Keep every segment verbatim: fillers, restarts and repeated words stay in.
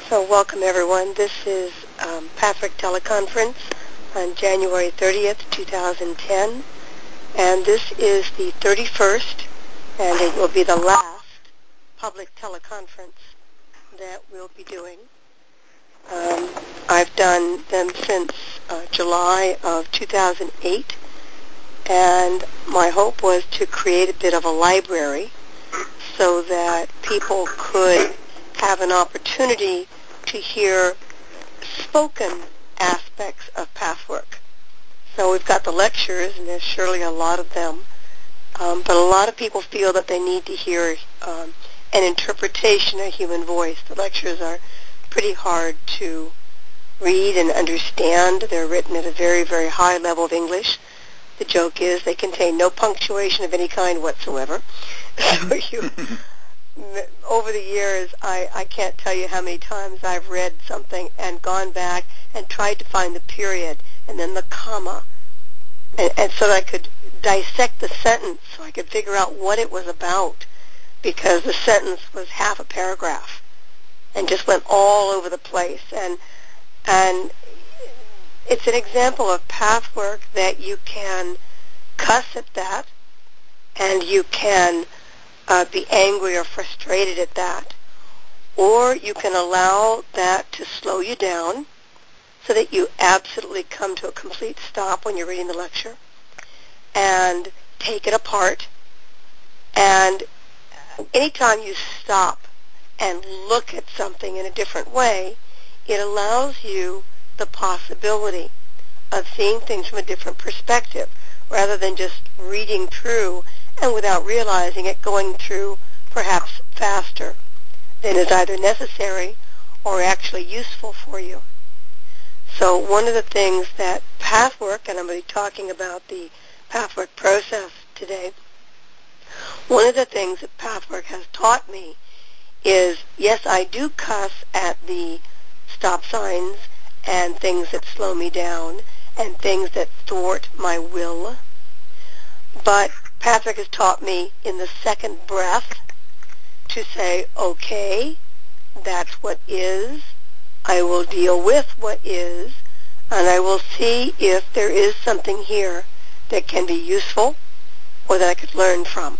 So welcome everyone. This is um, Pathwork Teleconference on January thirtieth, two thousand ten, and this is the thirty-first, and it will be the last public teleconference that we'll be doing. Um, I've done them since uh, July of two thousand eight, and my hope was to create a bit of a library so that people could have an opportunity to hear spoken aspects of pathwork. So we've got the lectures, and there's surely a lot of them, um, but a lot of people feel that they need to hear um, an interpretation of human voice. The lectures are pretty hard to read and understand. They're written at a very, very high level of English. The joke is they contain no punctuation of any kind whatsoever. So you... Over the years, I, I can't tell you how many times I've read something and gone back and tried to find the period and then the comma, and, and so that I could dissect the sentence so I could figure out what it was about, because the sentence was half a paragraph and just went all over the place. And and it's an example of pathwork that you can cuss at that, and you can Uh, be angry or frustrated at that, or you can allow that to slow you down so that you absolutely come to a complete stop when you're reading the lecture and take it apart. And anytime you stop and look at something in a different way, it allows you the possibility of seeing things from a different perspective rather than just reading through and without realizing it, going through perhaps faster than is either necessary or actually useful for you. So one of the things that pathwork, and I'm going to be talking about the pathwork process today, one of the things that pathwork has taught me is, yes, I do cuss at the stop signs and things that slow me down and things that thwart my will, but Pathwork has taught me in the second breath to say, okay, that's what is. I will deal with what is, and I will see if there is something here that can be useful or that I could learn from.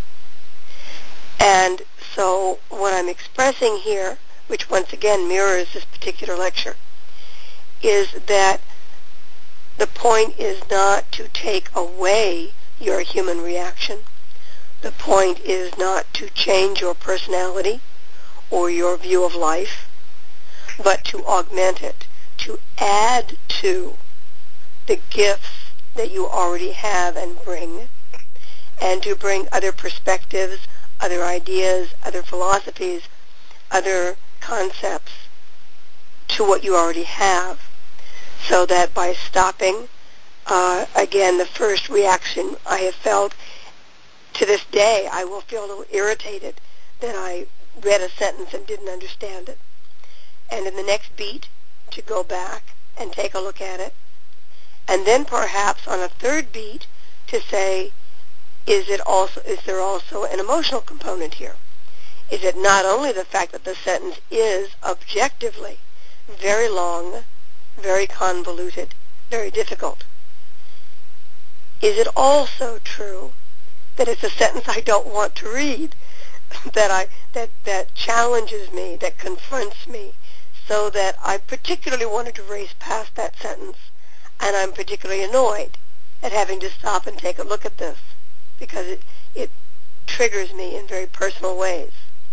And so what I'm expressing here, which once again mirrors this particular lecture, is that the point is not to take away your human reaction. The point is not to change your personality or your view of life, but to augment it, to add to the gifts that you already have and bring, and to bring other perspectives, other ideas, other philosophies, other concepts to what you already have, so that by stopping, Uh, again, the first reaction I have felt to this day, I will feel a little irritated that I read a sentence and didn't understand it. And in the next beat, to go back and take a look at it. And then perhaps on a third beat to say, is it also, is there also an emotional component here? Is it not only the fact that the sentence is objectively very long, very convoluted, very difficult? Is it also true that it's a sentence I don't want to read, that I that that challenges me, that confronts me, so that I particularly wanted to race past that sentence, and I'm particularly annoyed at having to stop and take a look at this because it it triggers me in very personal ways.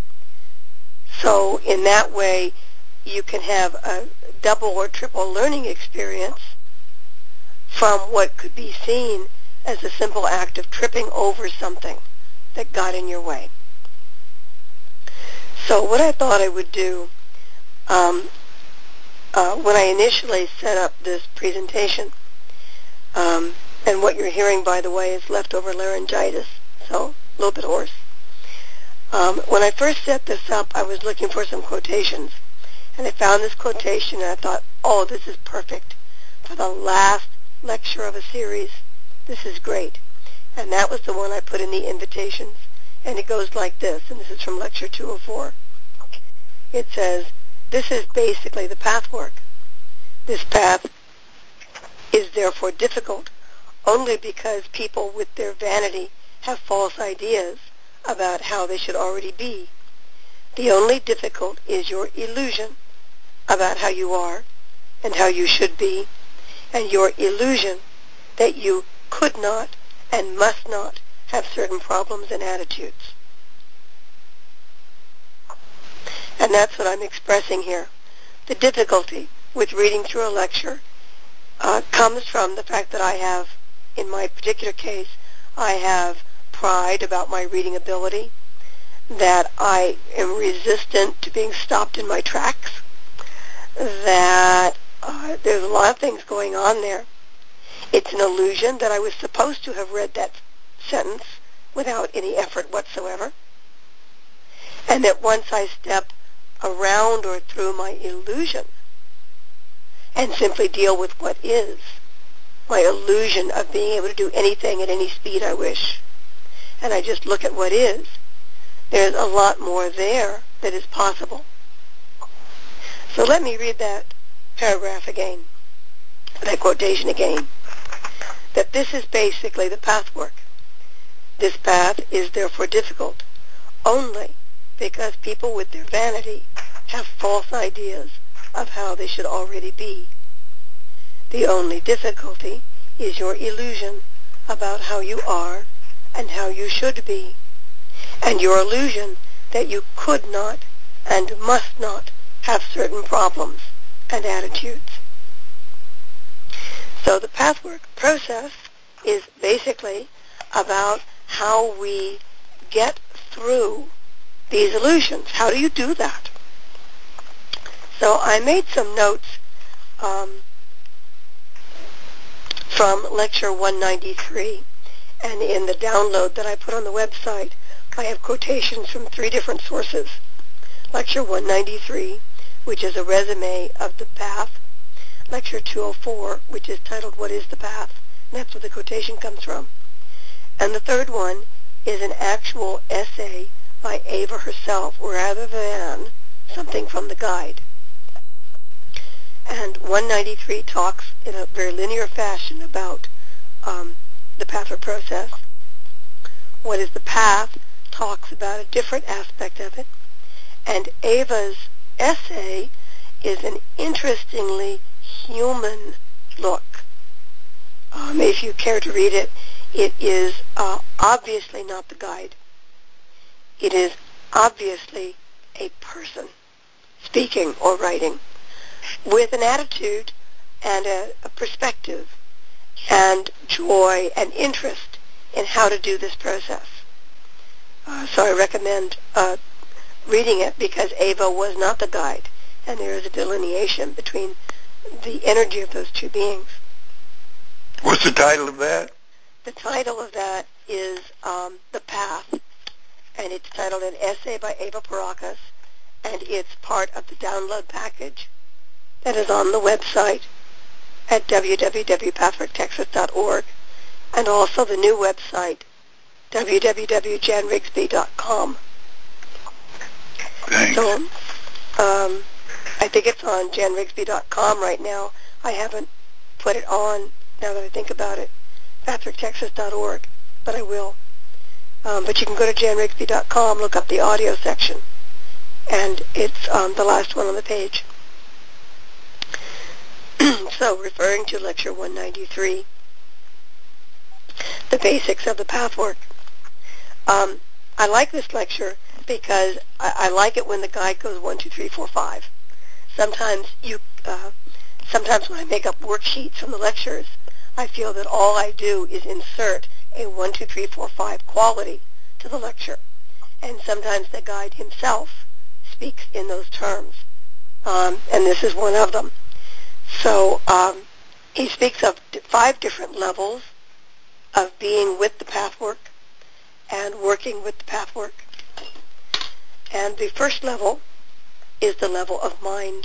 So in that way, you can have a double or triple learning experience from what could be seen as a simple act of tripping over something that got in your way. So what I thought I would do um, uh, when I initially set up this presentation, um, and what you're hearing, by the way, is leftover laryngitis, so a little bit hoarse. Um, when I first set this up, I was looking for some quotations, and I found this quotation, and I thought, oh, this is perfect for the last lecture of a series. This is great. And that was the one I put in the invitations. And it goes like this, and this is from Lecture two oh four. It says, This is basically the path work. This path is therefore difficult only because people with their vanity have false ideas about how they should already be. The only difficult is your illusion about how you are and how you should be, and your illusion that you could not and must not have certain problems and attitudes. And that's what I'm expressing here. The difficulty with reading through a lecture uh, comes from the fact that I have, in my particular case, I have pride about my reading ability, that I am resistant to being stopped in my tracks, that uh, there's a lot of things going on there. It's an illusion that I was supposed to have read that sentence without any effort whatsoever, and that once I step around or through my illusion and simply deal with what is, my illusion of being able to do anything at any speed I wish, and I just look at what is, there's a lot more there that is possible. So let me read that paragraph again, that quotation again, that this is basically the path work. This path is therefore difficult only because people with their vanity have false ideas of how they should already be. The only difficulty is your illusion about how you are and how you should be, and your illusion that you could not and must not have certain problems and attitudes. So the pathwork process is basically about how we get through these illusions. How do you do that? So I made some notes um, from Lecture one ninety-three, and in the download that I put on the website, I have quotations from three different sources. Lecture one ninety-three, which is a resume of the path. Lecture two oh four, which is titled, What is the Path? And that's where the quotation comes from. And the third one is an actual essay by Ava herself, rather than something from the guide. And one ninety-three talks in a very linear fashion about um, the pathwork process. What is the path talks about a different aspect of it. And Ava's essay is an interestingly human look. Um, if you care to read it, it is uh, obviously not the guide. It is obviously a person speaking or writing with an attitude and a, a perspective and joy and interest in how to do this process. Uh, so I recommend uh, reading it because Ava was not the guide, and there is a delineation between the energy of those two beings. What's the title of that? The title of that is um, The Path, and it's titled An Essay by Ava Pierrakos, and it's part of the download package that is on the website at w w w dot pathwork texas dot org, and also the new website, w w w dot jan rigsby dot com. Thanks. So um, I think it's on jan rigsby dot com right now. I haven't put it on, now that I think about it, pathwork texas dot org, but I will. Um, but you can go to jan rigsby dot com, look up the audio section, and it's um, the last one on the page. So, referring to Lecture one ninety-three, the basics of the pathwork. Um, I like this lecture because I, I like it when the guide goes one, two, three, four, five. Sometimes you, uh, sometimes when I make up worksheets from the lectures, I feel that all I do is insert a one, two, three, four, five quality to the lecture, and sometimes the guide himself speaks in those terms, um, and this is one of them. So um, he speaks of five different levels of being with the pathwork and working with the pathwork. And the first level is the level of mind.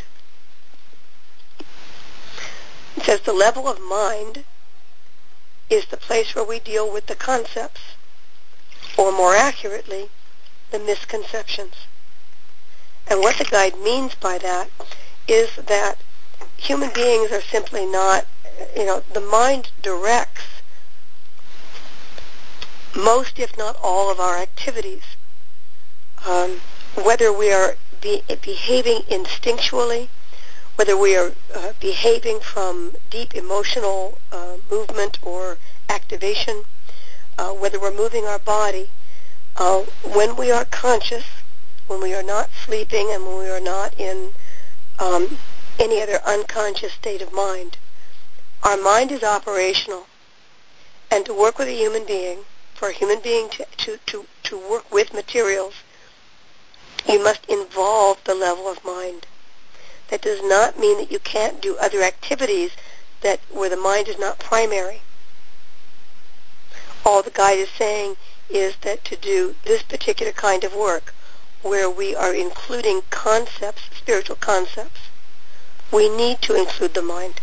It says the level of mind is the place where we deal with the concepts, or more accurately, the misconceptions. And what the guide means by that is that human beings are simply not, you know, the mind directs most, if not all, of our activities. Um, whether we are be, behaving instinctually, whether we are uh, behaving from deep emotional uh, movement or activation, uh, whether we're moving our body, uh, when we are conscious, when we are not sleeping and when we are not in um, any other unconscious state of mind, our mind is operational. And to work with a human being, for a human being to, to, to, to work with materials, you must involve the level of mind. That does not mean that you can't do other activities that where the mind is not primary. All the guide is saying is that to do this particular kind of work, where we are including concepts, spiritual concepts, we need to include the mind.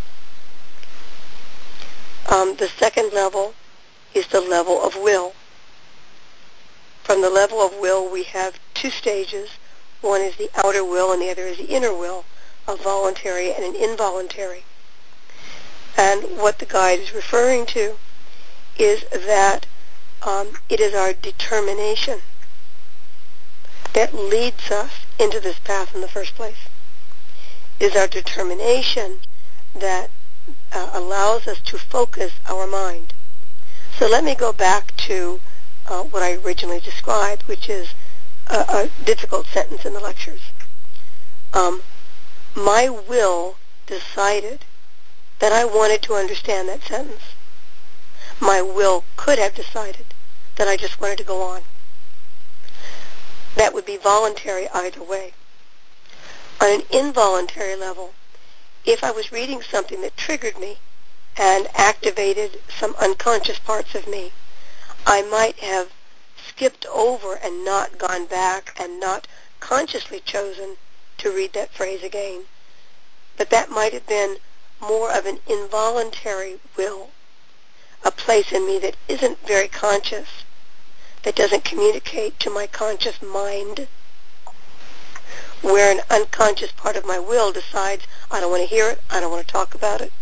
Um, the second level is the level of will. From the level of will, we have two stages. One is the outer will, and the other is the inner will, a voluntary and an involuntary. And what the guide is referring to is that um, it is our determination that leads us into this path in the first place. It is our determination that uh, allows us to focus our mind. So let me go back to uh, what I originally described, which is a, a difficult sentence in the lectures. Um, my will decided that I wanted to understand that sentence. My will could have decided that I just wanted to go on. That would be voluntary either way. On an involuntary level, if I was reading something that triggered me and activated some unconscious parts of me, I might have skipped over and not gone back and not consciously chosen to read that phrase again. But that might have been more of an involuntary will, a place in me that isn't very conscious, that doesn't communicate to my conscious mind, where an unconscious part of my will decides, I don't want to hear it, I don't want to talk about it.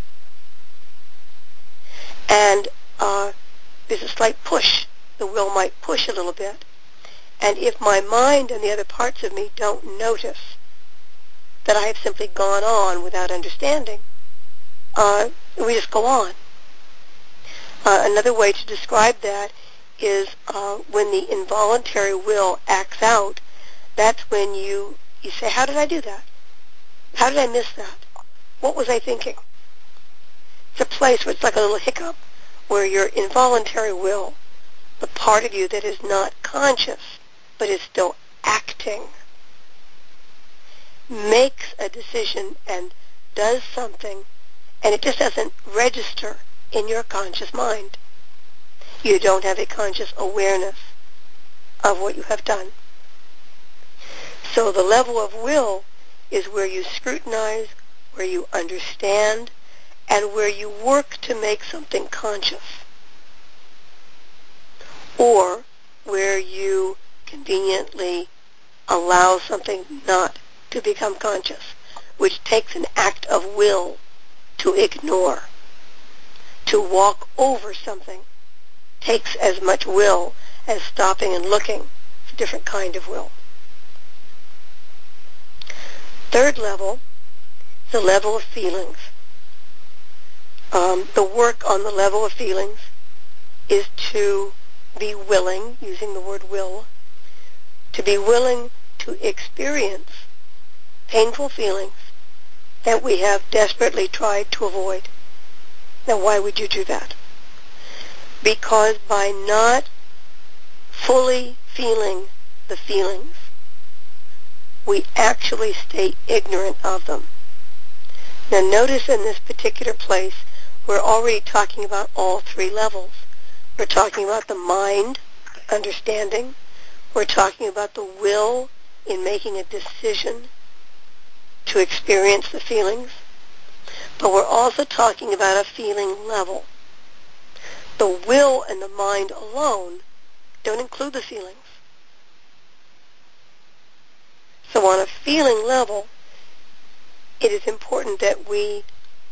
And uh, there's a slight push. The will might push a little bit. And if my mind and the other parts of me don't notice that I have simply gone on without understanding, uh, we just go on. Uh, another way to describe that is uh, when the involuntary will acts out, that's when you, you say, how did I do that? How did I miss that? What was I thinking? It's a place where it's like a little hiccup, where your involuntary will, the part of you that is not conscious but is still acting, makes a decision and does something, and it just doesn't register in your conscious mind. You don't have a conscious awareness of what you have done. So the level of will is where you scrutinize, where you understand, and where you work to make something conscious, or where you conveniently allow something not to become conscious, which takes an act of will to ignore. To walk over something takes as much will as stopping and looking. It's a different kind of will. Third level, the level of feelings. Um, the work on the level of feelings is to be willing, using the word will, to be willing to experience painful feelings that we have desperately tried to avoid. Now, why would you do that? Because by not fully feeling the feelings, we actually stay ignorant of them. Now, notice in this particular place, we're already talking about all three levels. We're talking about the mind, understanding. We're talking about the will in making a decision to experience the feelings. But we're also talking about a feeling level. The will and the mind alone don't include the feelings. So on a feeling level, it is important that we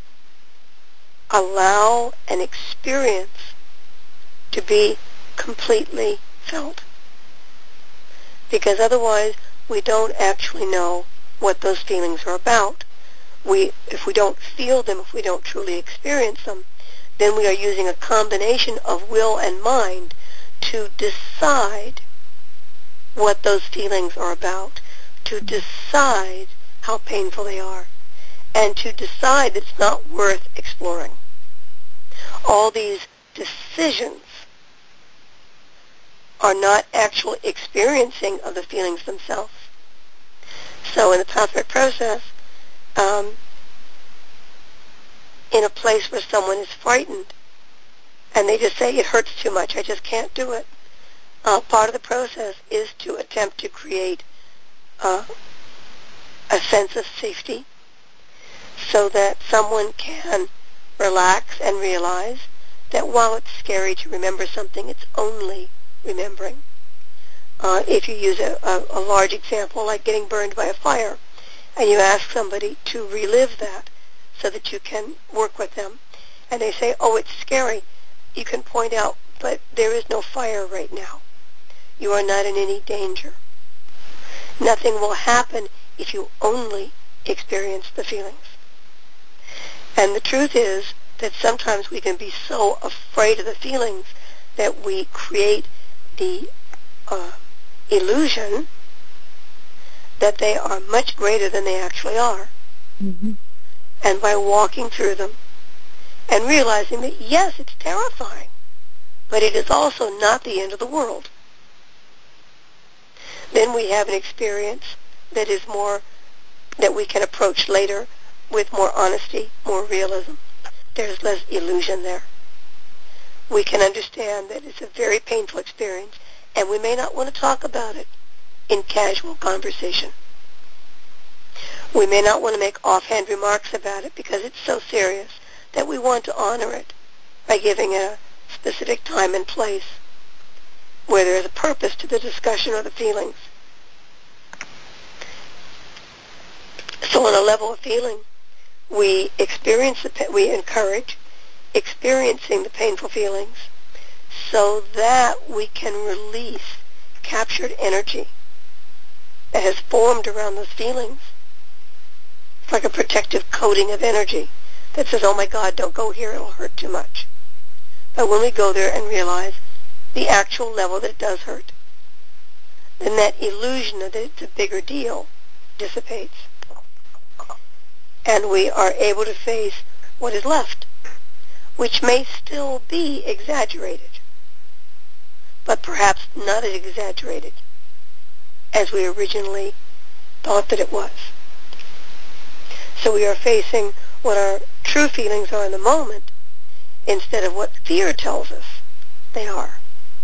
allow an experience to be completely felt. Because otherwise, we don't actually know what those feelings are about. We, if we don't feel them, if we don't truly experience them, then we are using a combination of will and mind to decide what those feelings are about, to decide how painful they are, and to decide that it's not worth exploring. All these decisions are not actual experiencing of the feelings themselves. So in the pathway process, um, in a place where someone is frightened, and they just say, it hurts too much, I just can't do it, uh, part of the process is to attempt to create uh, a sense of safety so that someone can relax and realize that while it's scary to remember something, it's only remembering. Uh, if you use a, a, a large example like getting burned by a fire, and you ask somebody to relive that so that you can work with them, and they say, oh, it's scary, you can point out, but there is no fire right now. You are not in any danger. Nothing will happen if you only experience the feelings. And the truth is that sometimes we can be so afraid of the feelings that we create the uh, illusion that they are much greater than they actually are. Mm-hmm. And by walking through them and realizing that, yes, it's terrifying, but it is also not the end of the world, then we have an experience that is more, that we can approach later with more honesty, more realism. There's less illusion there. We can understand that it's a very painful experience, and we may not want to talk about it in casual conversation. We may not want to make offhand remarks about it because it's so serious that we want to honor it by giving a specific time and place where there is a purpose to the discussion or the feelings. So on a level of feeling, we experience the, we encourage experiencing the painful feelings so that we can release captured energy that has formed around those feelings. It's like a protective coating of energy that says, oh my God, don't go here, it'll hurt too much. But when we go there and realize the actual level that it does hurt, then that illusion that it's a bigger deal dissipates. And we are able to face what is left, which may still be exaggerated, but perhaps not as exaggerated as we originally thought that it was. So we are facing what our true feelings are in the moment instead of what fear tells us they are.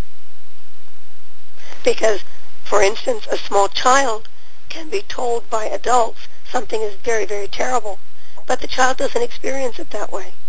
Because, for instance, a small child can be told by adults something is very, very terrible, but the child doesn't experience it that way.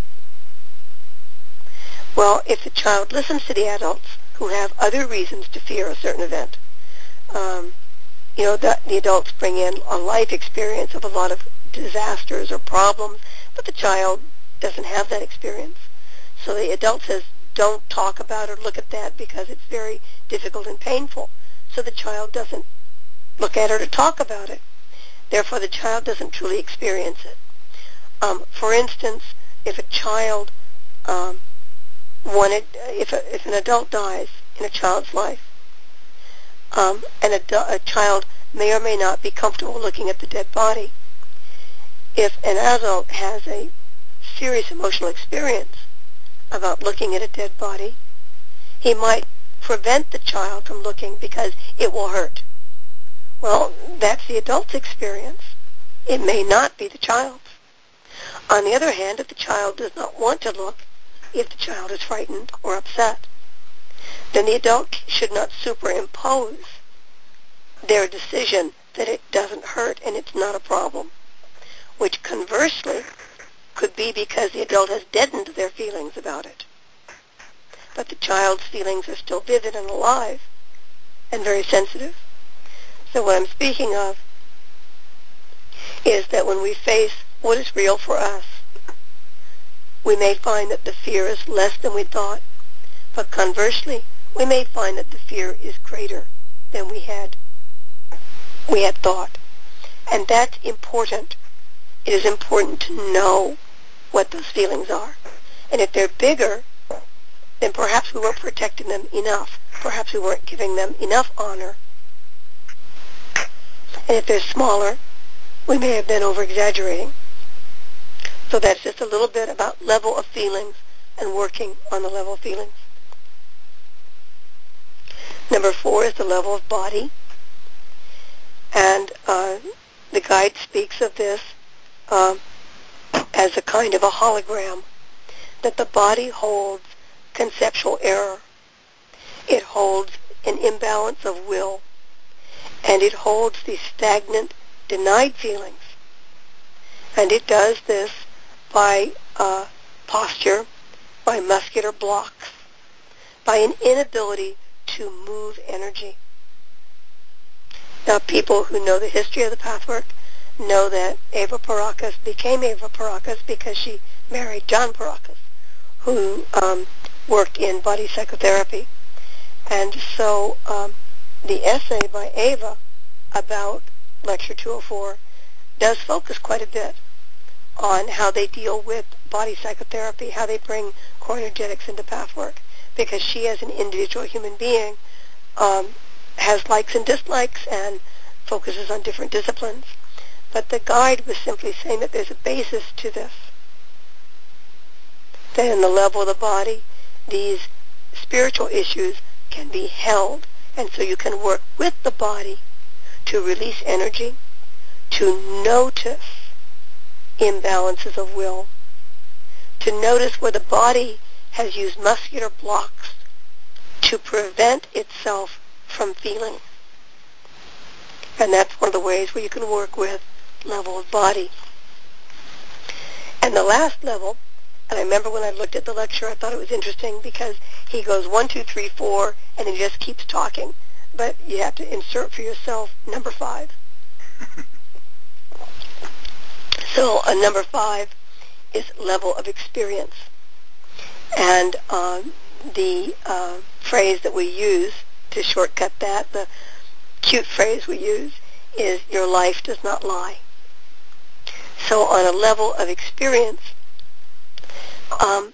Well, if the child listens to the adults who have other reasons to fear a certain event, um, you know, the, the adults bring in a life experience of a lot of disasters or problems, but the child doesn't have that experience. So the adult says, don't talk about or look at that because it's very difficult and painful. So the child doesn't look at it or talk about it. Therefore, the child doesn't truly experience it. Um, for instance, if a child um, wanted, if, a, if an adult dies in a child's life, um, and a, a child may or may not be comfortable looking at the dead body, if an adult has a serious emotional experience about looking at a dead body, he might prevent the child from looking because it will hurt. Well, that's the adult's experience. It may not be the child's. On the other hand, if the child does not want to look, if the child is frightened or upset, then the adult should not superimpose their decision that it doesn't hurt and it's not a problem, which conversely could be because the adult has deadened their feelings about it. But the child's feelings are still vivid and alive and very sensitive. So what I'm speaking of is that when we face what is real for us, we may find that the fear is less than we thought, but conversely, we may find that the fear is greater than we had we had thought. And that's important. It is important to know what those feelings are. And if they're bigger, then perhaps we weren't protecting them enough. Perhaps we weren't giving them enough honor. And if they're smaller, we may have been over-exaggerating. So that's just a little bit about level of feelings and working on the level of feelings. Number four is the level of body. And uh, the guide speaks of this uh, as a kind of a hologram, that the body holds conceptual error. It holds an imbalance of will, and it holds these stagnant, denied feelings. And it does this by uh, posture, by muscular blocks, by an inability to move energy. Now, people who know the history of the pathwork know that Eva Parakas became Eva Parakas because she married John Parakas, who um, worked in body psychotherapy. And so um, the essay by Eva about Lecture two oh four does focus quite a bit on how they deal with body psychotherapy, how they bring core energetics into pathwork, because she, as an individual human being, um, has likes and dislikes and focuses on different disciplines. But the guide was simply saying that there's a basis to this, that in the level of the body, these spiritual issues can be held, and so you can work with the body to release energy, to notice imbalances of will, to notice where the body has used muscular blocks to prevent itself from feeling. And that's one of the ways where you can work with level of body. And the last level, and I remember when I looked at the lecture, I thought it was interesting because he goes one, two, three, four, and he just keeps talking. But you have to insert for yourself number five. So a number five is level of experience. And uh, the uh, phrase that we use to shortcut that, the cute phrase we use, is your life does not lie. So on a level of experience, um,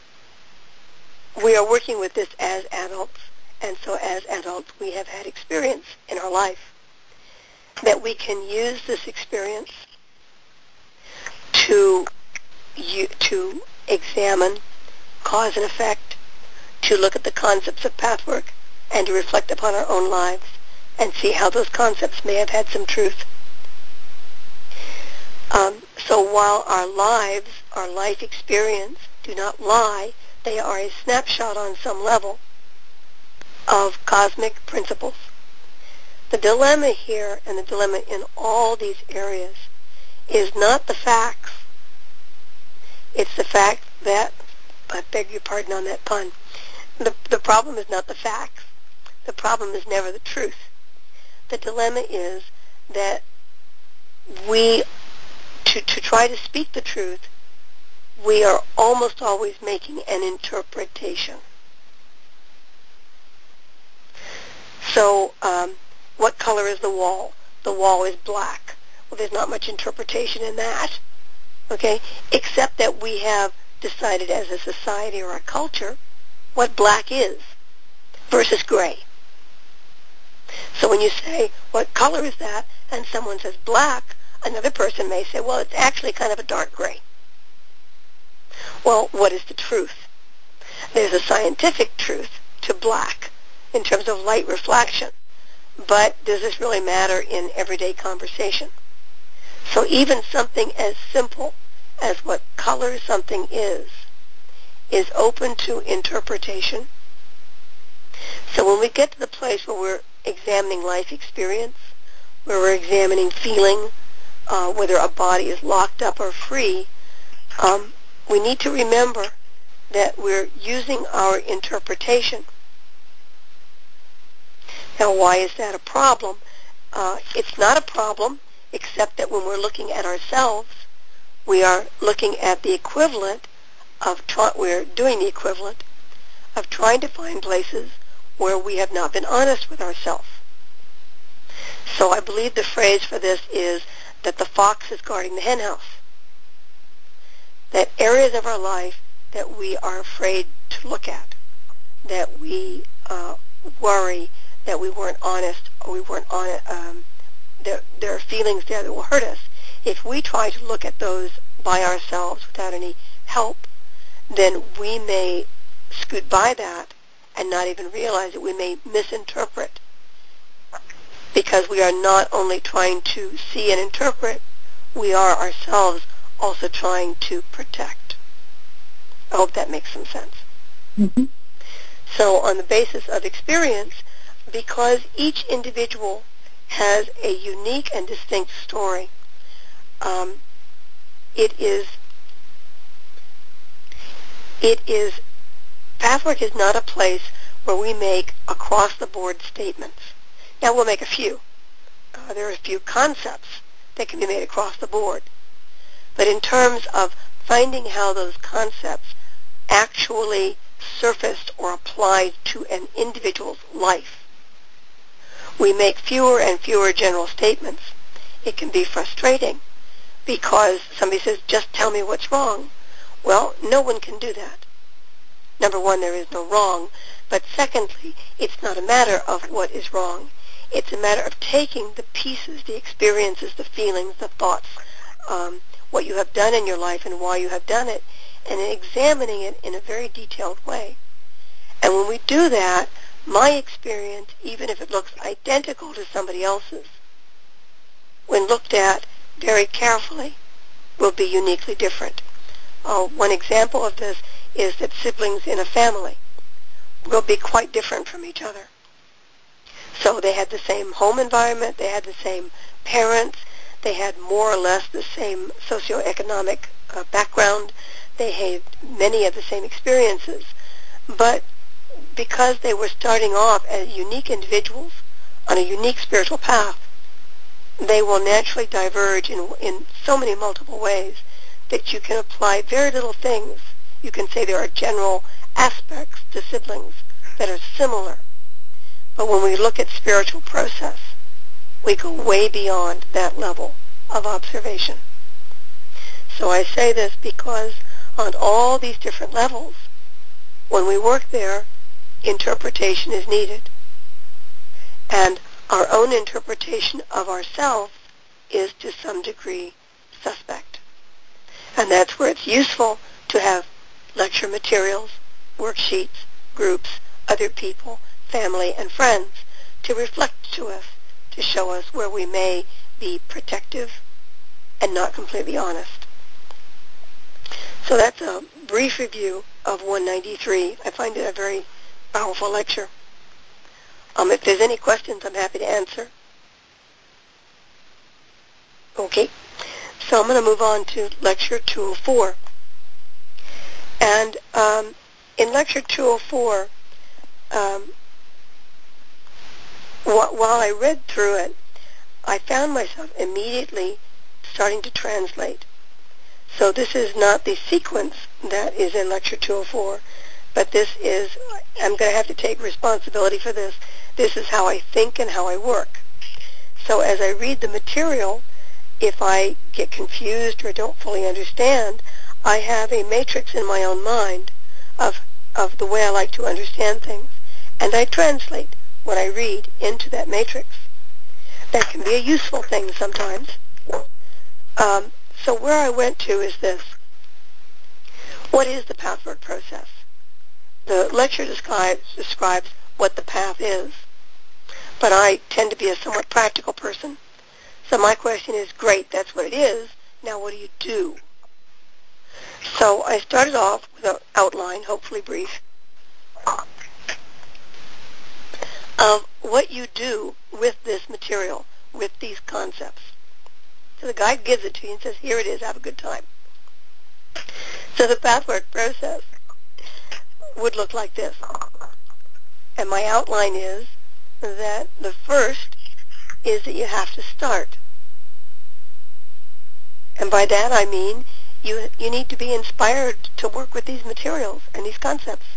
we are working with this as adults, and so as adults we have had experience in our life, that we can use this experience to you, to examine cause and effect, to look at the concepts of pathwork, and to reflect upon our own lives and see how those concepts may have had some truth. Um, so while our lives, our life experience, do not lie, they are a snapshot on some level of cosmic principles. The dilemma here, and the dilemma in all these areas, is not the facts. It's the fact that, I beg your pardon on that pun, the, the problem is not the facts. The problem is never the truth. The dilemma is that we, to, to try to speak the truth, we are almost always making an interpretation. So, um, what color is the wall? The wall is black. Well, there's not much interpretation in that, okay, except that we have decided as a society or a culture what black is versus gray. So when you say, what color is that, and someone says black, another person may say, well, it's actually kind of a dark gray. Well, what is the truth? There's a scientific truth to black in terms of light reflection, but does this really matter in everyday conversation? So even something as simple as what color something is, is open to interpretation. So when we get to the place where we're examining life experience, where we're examining feeling, uh, whether a body is locked up or free, um, we need to remember that we're using our interpretation. Now, why is that a problem? Uh, it's not a problem except that when we're looking at ourselves, we are looking at the equivalent of, tra- we're doing the equivalent of trying to find places where we have not been honest with ourselves. So I believe the phrase for this is that the fox is guarding the hen house. That areas of our life that we are afraid to look at, that we uh, worry that we weren't honest or we weren't on it, um, there, there are feelings there that will hurt us. If we try to look at those by ourselves without any help, then we may scoot by that and not even realize that we may misinterpret, because we are not only trying to see and interpret, we are ourselves also trying to protect. I hope that makes some sense. Mm-hmm. So on the basis of experience, because each individual has a unique and distinct story, um, it is, it is, Pathwork is not a place where we make across-the-board statements. Now, we'll make a few. Uh, there are a few concepts that can be made across the board. But in terms of finding how those concepts actually surfaced or applied to an individual's life, we make fewer and fewer general statements. It can be frustrating because somebody says, just tell me what's wrong. Well, no one can do that. Number one, there is no wrong. But secondly, it's not a matter of what is wrong. It's a matter of taking the pieces, the experiences, the feelings, the thoughts, um, what you have done in your life and why you have done it, and examining it in a very detailed way. And when we do that, my experience, even if it looks identical to somebody else's, when looked at very carefully, will be uniquely different. Uh, one example of this is that siblings in a family will be quite different from each other. So they had the same home environment, they had the same parents, they had more or less the same socioeconomic uh, background, they had many of the same experiences. But because they were starting off as unique individuals on a unique spiritual path, they will naturally diverge in, in so many multiple ways that you can apply very little things. You can say there are general aspects to siblings that are similar. But when we look at spiritual process, we go way beyond that level of observation. So I say this because on all these different levels, when we work there, interpretation is needed. And our own interpretation of ourselves is to some degree suspect. And that's where it's useful to have lecture materials, worksheets, groups, other people, family, and friends to reflect to us, to show us where we may be protective and not completely honest. So that's a brief review of one ninety-three. I find it a very powerful lecture. Um, if there's any questions, I'm happy to answer. Okay, so I'm going to move on to Lecture two oh four. And um, in Lecture two oh four, um, wh- while I read through it, I found myself immediately starting to translate. So this is not the sequence that is in Lecture two oh four, but this is, I'm going to have to take responsibility for this. This is how I think and how I work. So as I read the material, if I get confused or don't fully understand, I have a matrix in my own mind of, of the way I like to understand things, and I translate what I read into that matrix. That can be a useful thing sometimes. Um, so where I went to is this. What is the pathwork process? The lecture describes, describes what the path is, but I tend to be a somewhat practical person. So my question is, great, that's what it is. Now what do you do? So I started off with an outline, hopefully brief, of what you do with this material, with these concepts. So the guide gives it to you and says, here it is, have a good time. So the pathwork process would look like this. And my outline is that the first is that you have to start. And by that I mean you you need to be inspired to work with these materials and these concepts.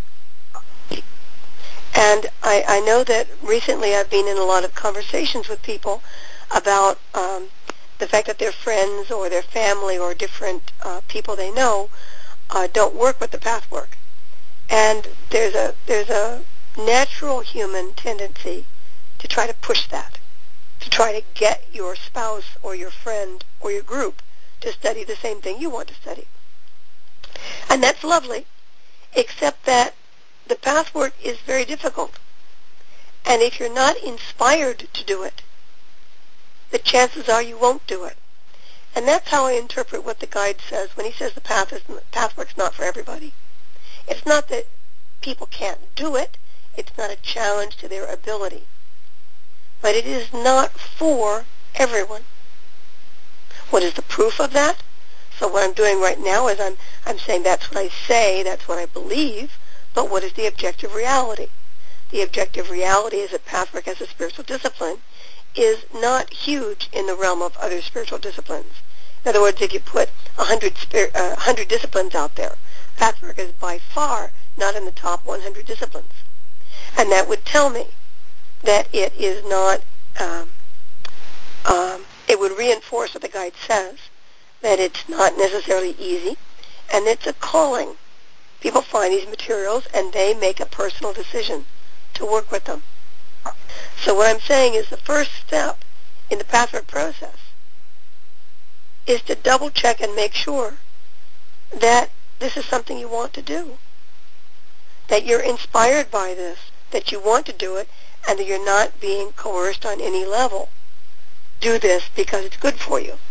And I, I know that recently I've been in a lot of conversations with people about um, the fact that their friends or their family or different uh, people they know uh, don't work with the path work. And there's a there's a natural human tendency to try to push that, to try to get your spouse or your friend or your group to study the same thing you want to study. And that's lovely, except that the path work is very difficult. And if you're not inspired to do it, the chances are you won't do it. And that's how I interpret what the guide says when he says the path is path work's not for everybody. It's not that people can't do it. It's not a challenge to their ability. But it is not for everyone. What is the proof of that? So what I'm doing right now is I'm I'm saying that's what I say, that's what I believe, but what is the objective reality? The objective reality is that pathwork as a spiritual discipline is not huge in the realm of other spiritual disciplines. In other words, if you put one hundred, spir- uh, one hundred disciplines out there, pathwork is by far not in the top one hundred disciplines. And that would tell me that it is not, um, um, it would reinforce what the guide says, that it's not necessarily easy, and it's a calling. People find these materials and they make a personal decision to work with them. So what I'm saying is the first step in the pathwork process is to double check and make sure that this is something you want to do, that you're inspired by this, that you want to do it, and that you're not being coerced on any level. Do this because it's good for you,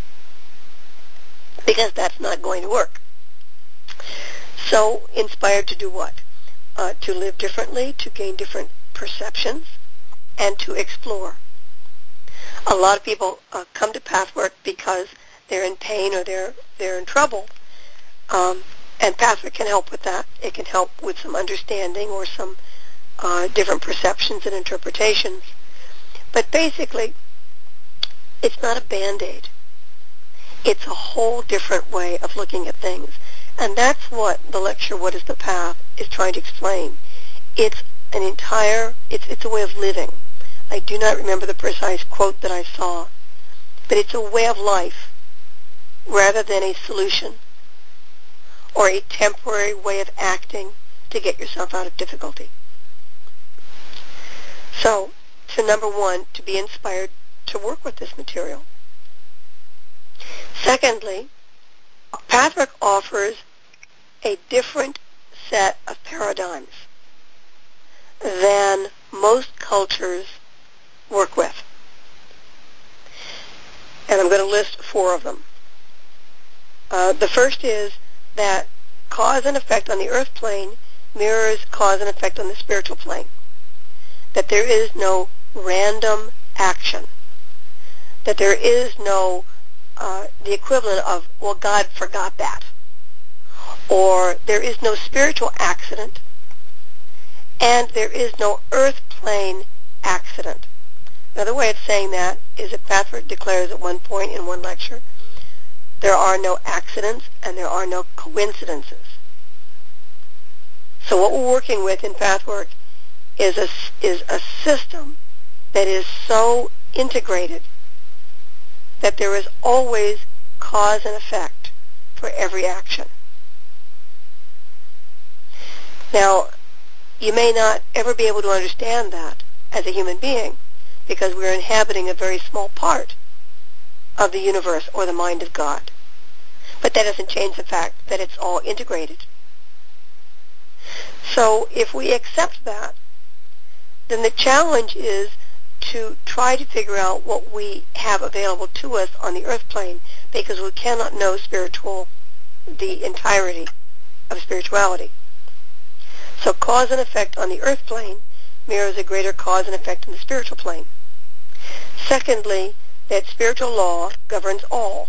because that's not going to work. So inspired to do what? Uh, to live differently, to gain different perceptions, and to explore. A lot of people uh, come to pathwork because they're in pain or they're they're in trouble, um, and pathwork can help with that. It can help with some understanding or some uh, different perceptions and interpretations. But basically, it's not a Band-Aid. It's a whole different way of looking at things. And that's what the lecture, What is the Path, is trying to explain. It's an entire, it's, it's a way of living. I do not remember the precise quote that I saw, but it's a way of life rather than a solution or a temporary way of acting to get yourself out of difficulty. So, so number one, to be inspired to work with this material. Secondly, pathwork offers a different set of paradigms than most cultures work with. And I'm going to list four of them. Uh, the first is that cause and effect on the earth plane mirrors cause and effect on the spiritual plane. That there is no random action. That there is no, uh, the equivalent of, well, God forgot that. Or there is no spiritual accident, and there is no earth plane accident. Another way of saying that is that pathwork declares at one point in one lecture, there are no accidents and there are no coincidences. So what we're working with in pathwork is a, is a system that is so integrated that there is always cause and effect for every action. Now, you may not ever be able to understand that as a human being because we're inhabiting a very small part of the universe or the mind of God. But that doesn't change the fact that it's all integrated. So if we accept that, then the challenge is to try to figure out what we have available to us on the earth plane because we cannot know spiritual, the entirety of spirituality. So cause and effect on the earth plane mirrors a greater cause and effect in the spiritual plane. Secondly, that spiritual law governs all.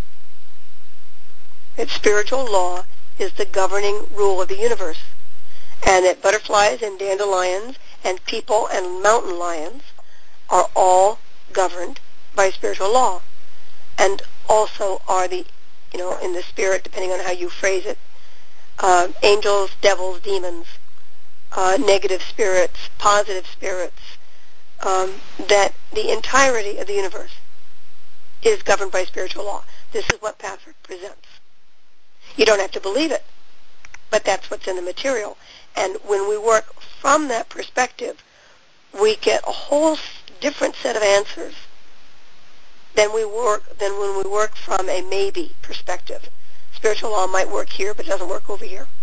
That spiritual law is the governing rule of the universe. And that butterflies and dandelions and people and mountain lions are all governed by spiritual law. And also are the, you know, in the spirit, depending on how you phrase it, uh, angels, devils, demons, uh, negative spirits, positive spirits, um, that the entirety of the universe is governed by spiritual law. This is what Patrick presents. You don't have to believe it, but that's what's in the material. And when we work from that perspective, we get a whole different set of answers than we work than when we work from a maybe perspective. Spiritual law might work here, but it doesn't work over here.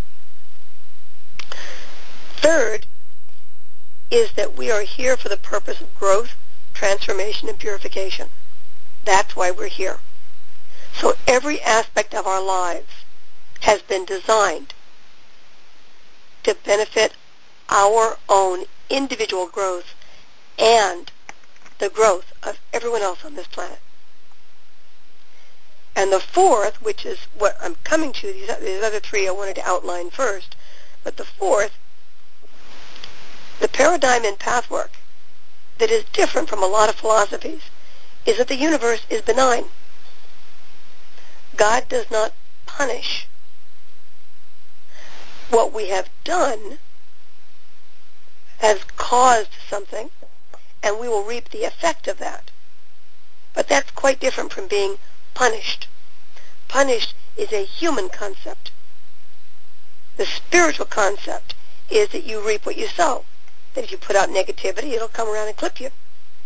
Third is that we are here for the purpose of growth, transformation, and purification. That's why we're here. So every aspect of our lives has been designed to benefit our own individual growth and the growth of everyone else on this planet. And the fourth, which is what I'm coming to, these, these other three I wanted to outline first, but the fourth, the paradigm in pathwork that is different from a lot of philosophies is that the universe is benign. God does not punish. What we have done has caused something, and we will reap the effect of that. But that's quite different from being punished. Punished is a human concept. The spiritual concept is that you reap what you sow. That if you put out negativity, it'll come around and clip you.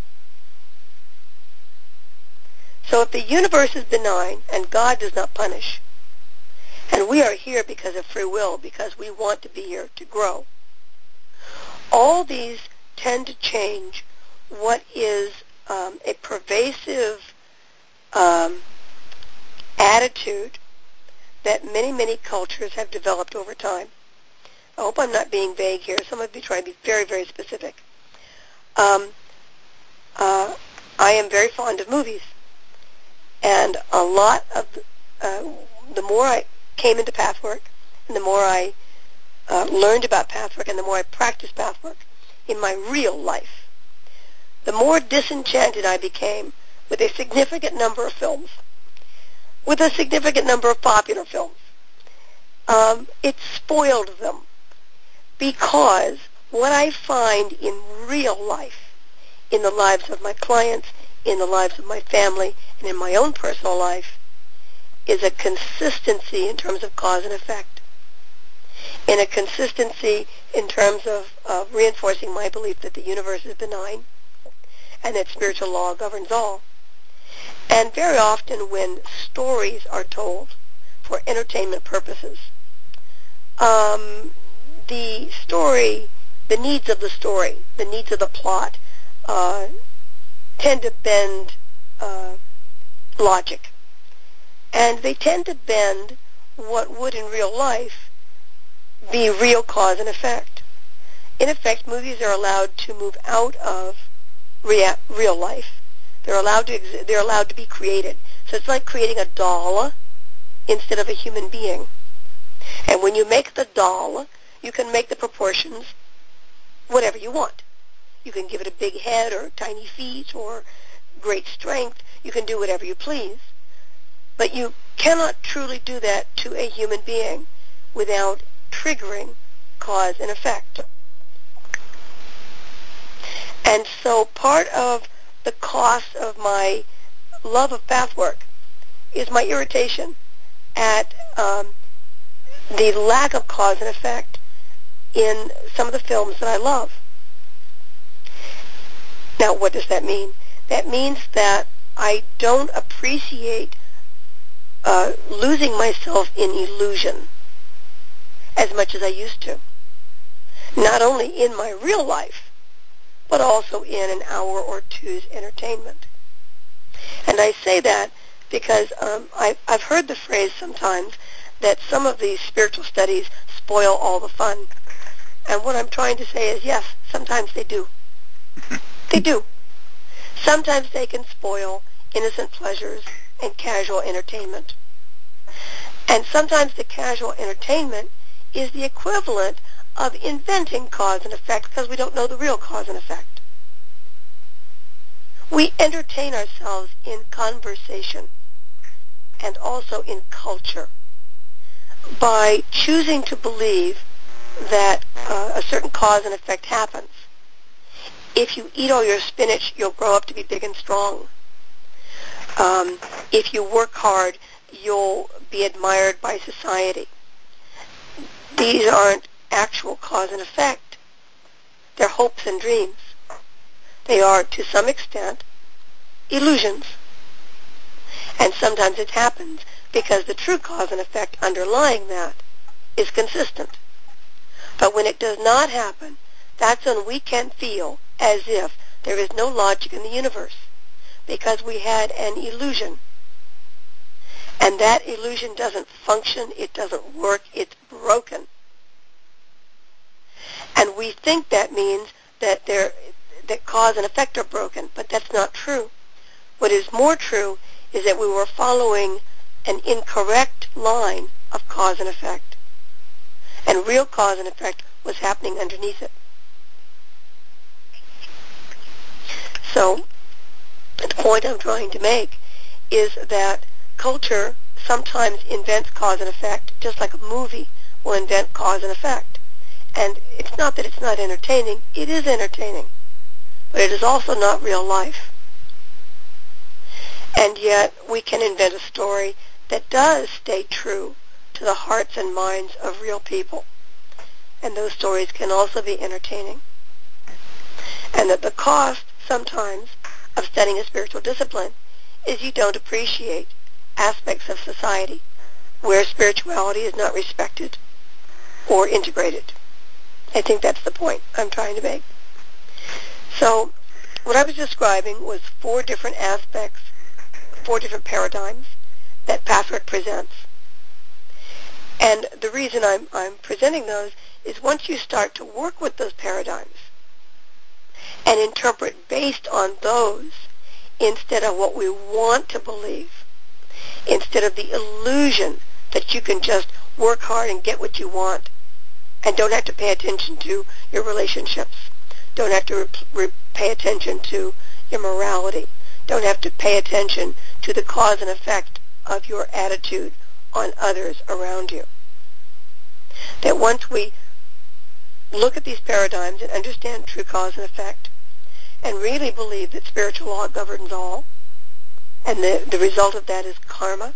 So if the universe is benign and God does not punish, and we are here because of free will, because we want to be here to grow, all these tend to change what is um, a pervasive um, attitude that many, many cultures have developed over time. I hope I'm not being vague here. Some of you try to be very, very specific. Um, uh, I am very fond of movies. And a lot of, uh, the more I came into pathwork, and the more I uh, learned about pathwork, and the more I practiced pathwork in my real life, the more disenchanted I became with a significant number of films, with a significant number of popular films. Um, it spoiled them, because what I find in real life, in the lives of my clients, in the lives of my family, and in my own personal life, is a consistency in terms of cause and effect, and a consistency in terms of uh, reinforcing my belief that the universe is benign and that spiritual law governs all. And very often when stories are told for entertainment purposes, um, the story, the needs of the story, the needs of the plot, uh, tend to bend uh, logic. And they tend to bend what would in real life be real cause and effect. In effect, movies are allowed to move out of rea- real life. They're allowed to exi- they're allowed to be created. So it's like creating a doll instead of a human being. And when you make the doll, you can make the proportions whatever you want. You can give it a big head or tiny feet or great strength. You can do whatever you please. But you cannot truly do that to a human being without triggering cause and effect. And so part of the cost of my love of pathwork is my irritation at um, the lack of cause and effect in some of the films that I love. Now, what does that mean? That means that I don't appreciate uh, losing myself in illusion as much as I used to. Not only in my real life, but also in an hour or two's entertainment. And I say that because um, I, I've heard the phrase sometimes that some of these spiritual studies spoil all the fun. And what I'm trying to say is, yes, sometimes they do. They do. Sometimes they can spoil innocent pleasures and casual entertainment. And sometimes the casual entertainment is the equivalent of inventing cause and effect because we don't know the real cause and effect. We entertain ourselves in conversation and also in culture. By choosing to believe that uh, a certain cause and effect happens. If you eat all your spinach, you'll grow up to be big and strong. Um, if you work hard, you'll be admired by society. These aren't actual cause and effect. They're hopes and dreams. They are, to some extent, illusions. And sometimes it happens because the true cause and effect underlying that is consistent. But when it does not happen, that's when we can feel as if there is no logic in the universe, because we had an illusion. And that illusion doesn't function, it doesn't work, it's broken. And we think that means that there, that cause and effect are broken, but that's not true. What is more true is that we were following an incorrect line of cause and effect. And real cause and effect was happening underneath it. So, the point I'm trying to make is that culture sometimes invents cause and effect, just like a movie will invent cause and effect. And it's not that it's not entertaining, it is entertaining, but it is also not real life. And yet we can invent a story that does stay true to the hearts and minds of real people. And those stories can also be entertaining. And that the cost sometimes of studying a spiritual discipline is you don't appreciate aspects of society where spirituality is not respected or integrated. I think that's the point I'm trying to make. So what I was describing was four different aspects, four different paradigms that Patrick presents. And the reason I'm, I'm presenting those is once you start to work with those paradigms and interpret based on those instead of what we want to believe, instead of the illusion that you can just work hard and get what you want and don't have to pay attention to your relationships, don't have to re- re- pay attention to your morality, don't have to pay attention to the cause and effect of your attitude on others around you. That once we look at these paradigms and understand true cause and effect and really believe that spiritual law governs all, and the, the result of that is karma.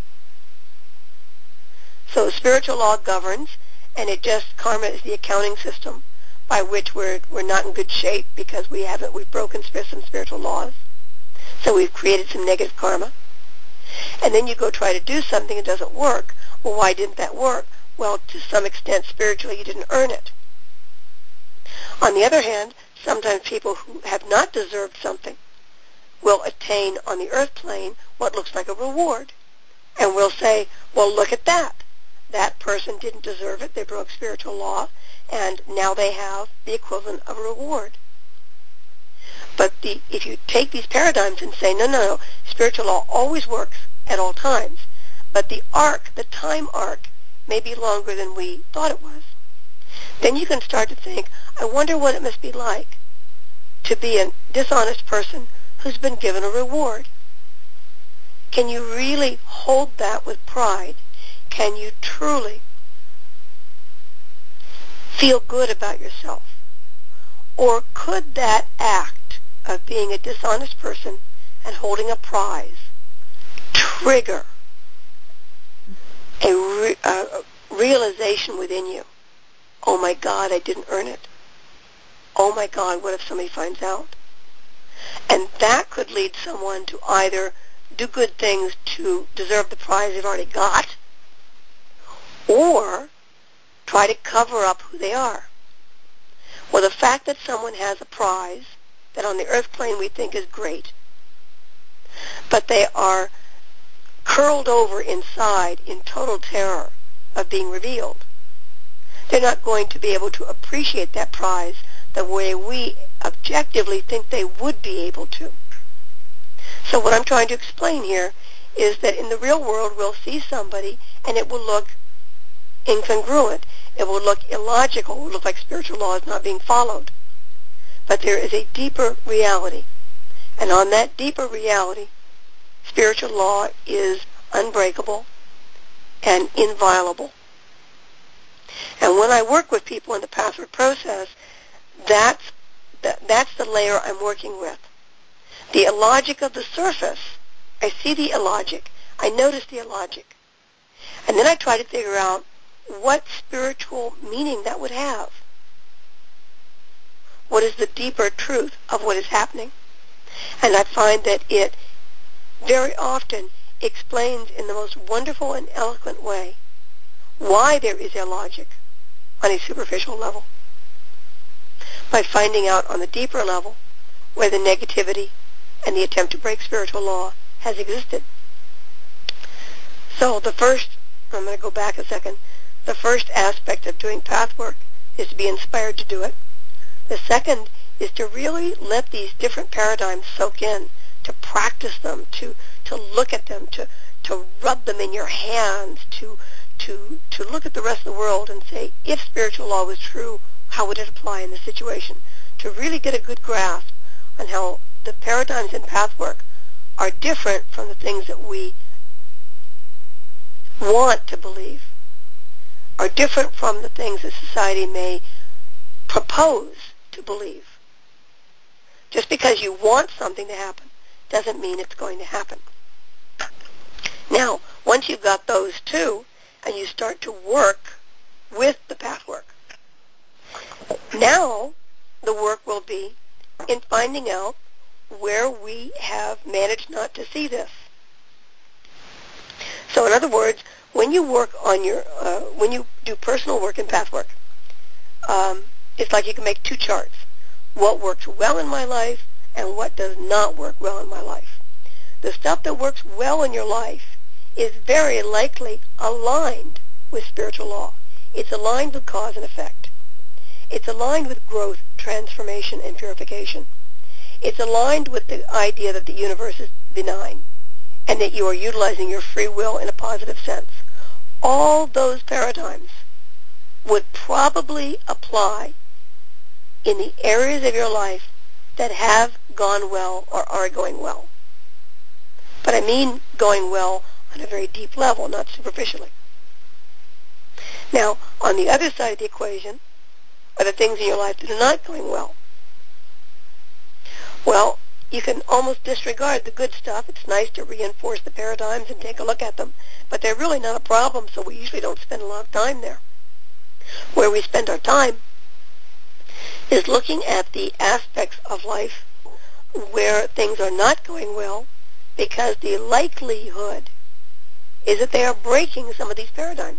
So spiritual law governs, and it just, karma is the accounting system by which we're, we're not in good shape because we haven't, we've broken some spiritual laws. So we've created some negative karma. And then you go try to do something, it doesn't work. Well, why didn't that work? Well, to some extent, spiritually, you didn't earn it. On the other hand, sometimes people who have not deserved something will attain on the earth plane what looks like a reward. And we'll say, well, look at that. That person didn't deserve it. They broke spiritual law, and now they have the equivalent of a reward. But the, if you take these paradigms and say, no, no, no, spiritual law always works at all times, but the arc, the time arc, may be longer than we thought it was, then you can start to think, I wonder what it must be like to be a dishonest person who's been given a reward. Can you really hold that with pride? Can you truly feel good about yourself? Or could that act of being a dishonest person and holding a prize trigger a, re- a realization within you, oh my God, I didn't earn it. Oh my God, what if somebody finds out? And that could lead someone to either do good things to deserve the prize they've already got, or try to cover up who they are. Well, the fact that someone has a prize that on the earth plane we think is great, but they are curled over inside in total terror of being revealed, they're not going to be able to appreciate that prize the way we objectively think they would be able to. So what I'm trying to explain here is that in the real world we'll see somebody and it will look incongruent. It will look illogical. It will look like spiritual law is not being followed. But there is a deeper reality. And on that deeper reality, spiritual law is unbreakable, and inviolable. And when I work with people in the pathwork process, that's, that, that's the layer I'm working with. The illogic of the surface, I see the illogic. I notice the illogic. And then I try to figure out what spiritual meaning that would have. What is the deeper truth of what is happening? And I find that it very often explains in the most wonderful and eloquent way why there is illogic on a superficial level, by finding out on the deeper level where the negativity and the attempt to break spiritual law has existed. So the first, I'm going to go back a second, the first aspect of doing pathwork is to be inspired to do it. The second is to really let these different paradigms soak in, to practice them, to, to look at them, to, to rub them in your hands, to, to, to look at the rest of the world and say, if spiritual law was true, how would it apply in this situation? To really get a good grasp on how the paradigms in pathwork are different from the things that we want to believe, are different from the things that society may propose to believe. Just because you want something to happen doesn't mean it's going to happen. Now, once you've got those two, and you start to work with the pathwork, now the work will be in finding out where we have managed not to see this. So in other words, when you work on your, uh, when you do personal work in pathwork, um, it's like you can make two charts. What works well in my life and what does not work well in my life. The stuff that works well in your life is very likely aligned with spiritual law. It's aligned with cause and effect. It's aligned with growth, transformation, and purification. It's aligned with the idea that the universe is benign and that you are utilizing your free will in a positive sense. All those paradigms would probably apply in the areas of your life that have gone well or are going well. But I mean going well on a very deep level, not superficially. Now, on the other side of the equation are the things in your life that are not going well. Well, you can almost disregard the good stuff. It's nice to reinforce the paradigms and take a look at them, but they're really not a problem, so we usually don't spend a lot of time there. Where we spend our time is looking at the aspects of life where things are not going well, because the likelihood is that they are breaking some of these paradigms.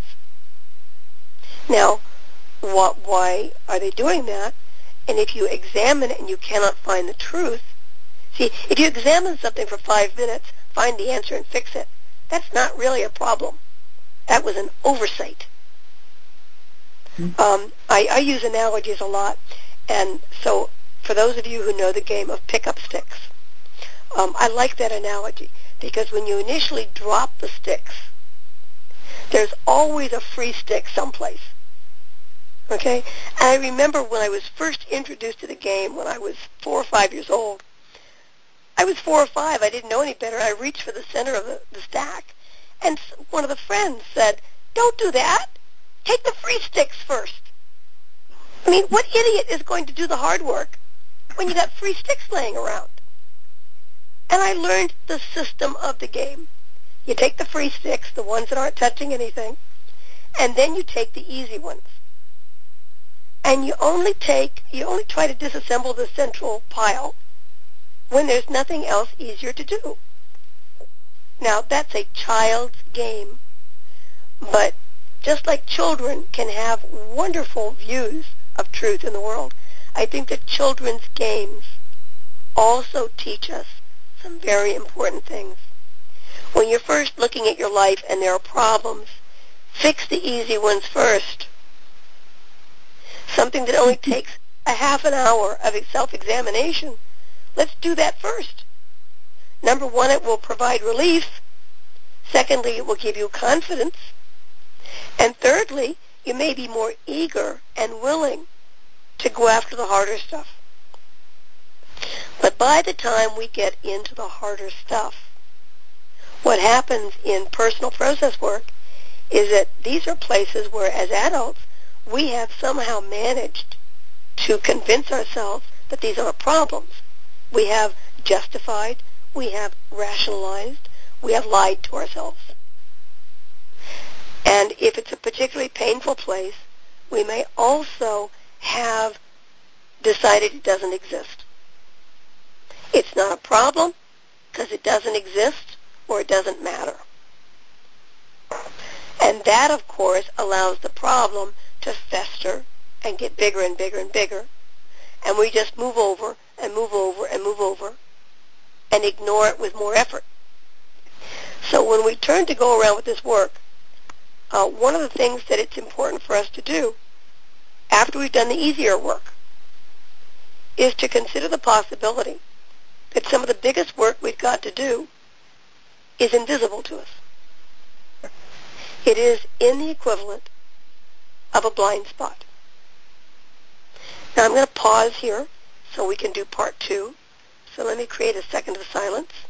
Now, what, why are they doing that? And if you examine it and you cannot find the truth, see, if you examine something for five minutes, find the answer and fix it, that's not really a problem. That was an oversight. Mm-hmm. Um, I, I use analogies a lot, and so for those of you who know the game of pick-up sticks, um, I like that analogy, because when you initially drop the sticks, there's always a free stick someplace. Okay? And I remember when I was first introduced to the game when I was four or five years old. I was four or five. I didn't know any better. I reached for the center of the, the stack, and one of the friends said, "Don't do that. Take the free sticks first." I mean, what idiot is going to do the hard work when you got free sticks laying around? And I learned the system of the game. You take the free sticks, the ones that aren't touching anything, and then you take the easy ones. And you only take, you only try to disassemble the central pile when there's nothing else easier to do. Now, that's a child's game, but just like children can have wonderful views of truth in the world, I think that children's games also teach us some very important things. When you're first looking at your life and there are problems, fix the easy ones first. Something that only takes a half an hour of self-examination, let's do that first. Number one, it will provide relief. Secondly, it will give you confidence. And thirdly, you may be more eager and willing to go after the harder stuff. But by the time we get into the harder stuff, What happens in personal process work is that these are places where, as adults, we have somehow managed to convince ourselves that these are problems. We have justified, we have rationalized, we have lied to ourselves. And if it's a particularly painful place, we may also have decided it doesn't exist. It's not a problem because it doesn't exist or it doesn't matter. And that, of course, allows the problem to fester and get bigger and bigger and bigger. And we just move over and move over and move over and ignore it with more effort. So when we turn to go around with this work, uh, one of the things that it's important for us to do after we've done the easier work is to consider the possibility that some of the biggest work we've got to do is invisible to us. It is in the equivalent of a blind spot. Now I'm going to pause here so we can do part two. So let me create a second of silence.